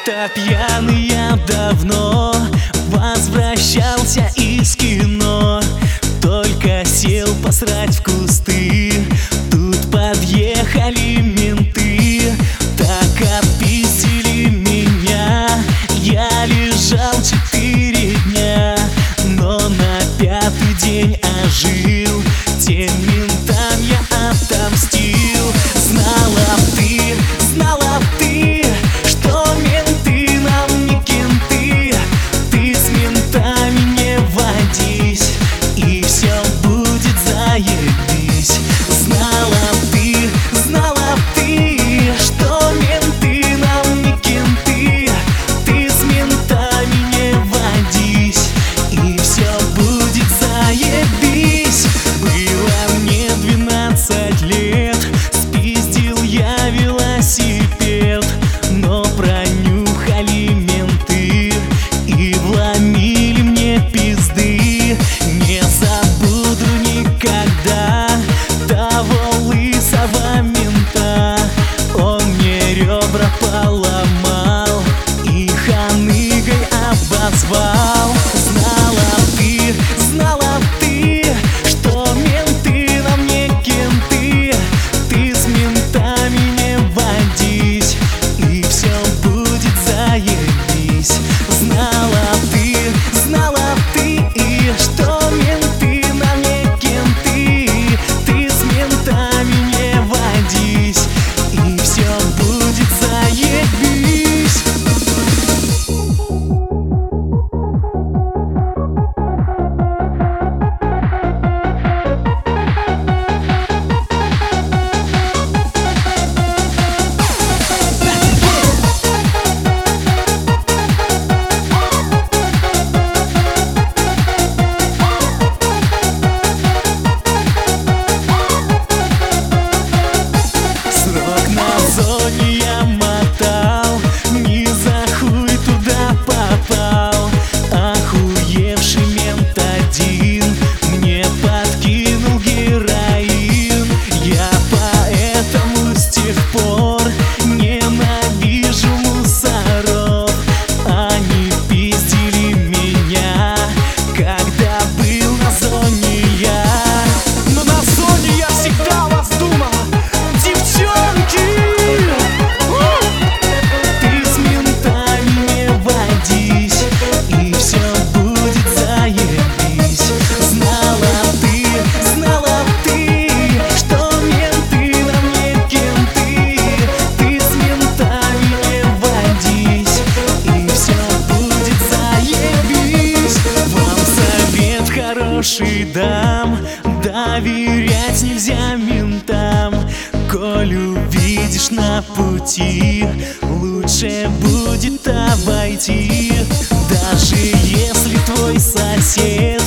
Как-то пьяный я давно возвращался из кино. Только сел посрать в кусты, тут подъехали менты. Так отпиздили меня, я лежал 4 дня, но на 5-й день ожил. Тем ментам я отомстил. Знала б ты, что менты нам не кенты. Ты с ментами не водись, и все будет заебись. Знала б ты, что менты нам не кенты. Ты с ментами не водись, и все будет заебись. Было мне 12 лет, спиздил я велосипед, но пронюхали менты и вломили мне пизды. Не забуду никогда того лысого мента, он мне ребра поломал и ханыгой обозвал. Знала б ты, что менты нам не кенты. Ты с ментами не водись, и все будет заебись. Знала б ты, что менты нам не кенты. Ты с ментами не водись, и все будет заебись. Я мотал, ни за хуй туда попал. Охуевший мент один мне подкинул героин. Я поэтому с тех пор ненавижу мусоров. Они пиздили меня, когда был на зоне я. Но на зоне я всегда вас думал, девчонки. Хороший дам, доверять нельзя ментам. Коль увидишь на пути, лучше будет обойти. Даже если твой сосед